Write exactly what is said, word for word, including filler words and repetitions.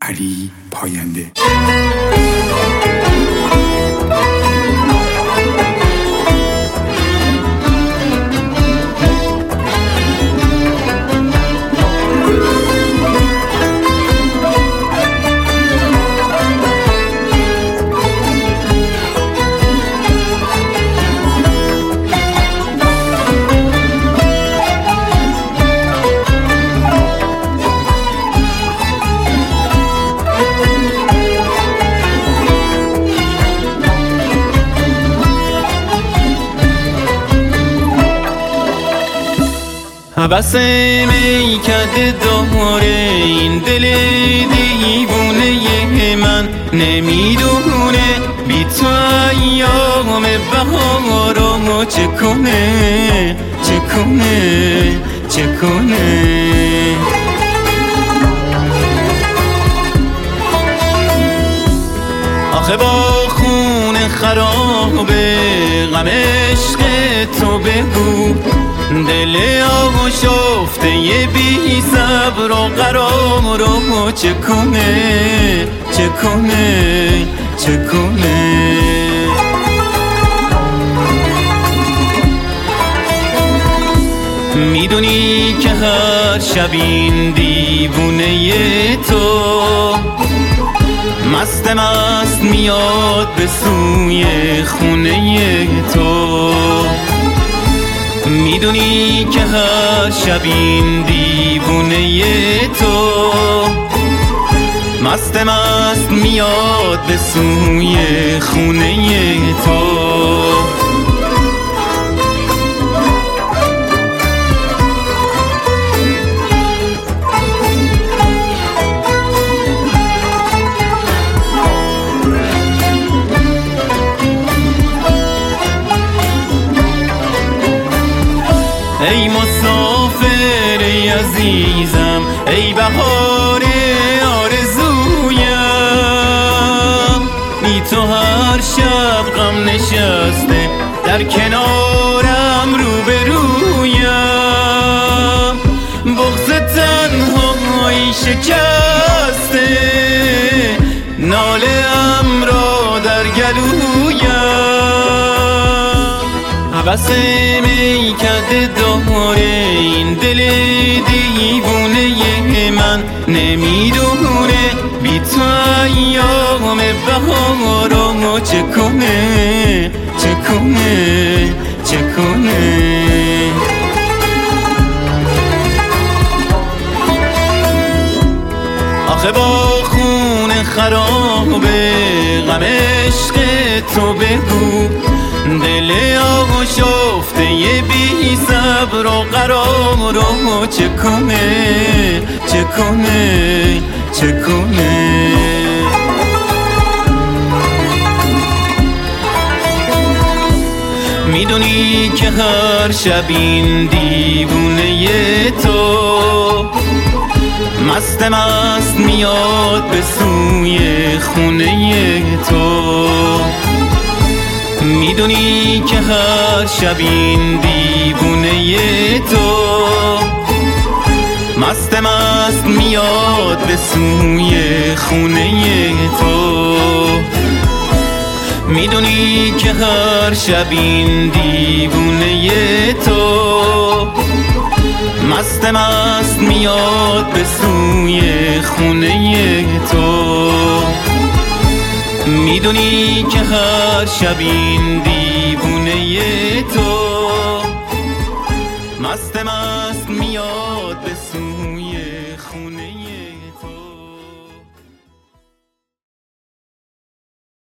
علی پاینده. بس می کرده داره این دل دیوونه من، نمیدونه بی تو ایام بهارو چه کنه چه کنه چه کنه. آخه با خون خرابه غم عشق تو بگو، دل آشفته یه بی صبر و قرار رو چه کنه چه کنه چه کنه. میدونی که هر شب این دیوونه تو مست مست میاد به سوی خونه تو. میدونی که هر شب این دیوونه تو مست مست میاد به سوی خونه تو. ای مسافر ای عزیزم، ای بهار آرزویم، بی تو هر شب غم نشسته در کنارم روبرویم. بغض تنهایی شکسته ناله ام را در گلویم. بس می کرده داره این دل دیوونه من، نمیدونه بی تو ایام بهارو چه کنه چه کنه چه کنه. آخه با خون خرابه غم عشق تو بگو، دل آشفته یه بی صبر و قرار رو چه کنه چه کنه چه کنه. میدونی که هر شب این دیوونه تو مست مست میاد به سوی خونه تو. میدونی که هر شب این دیوونه تو مست مست میاد به سوی خونه تو. میدونی که هر شب این دیوونه تو مست مست میاد به سوی خونه تو. میدونی که هر شب این دیوونه تو مست مست میاد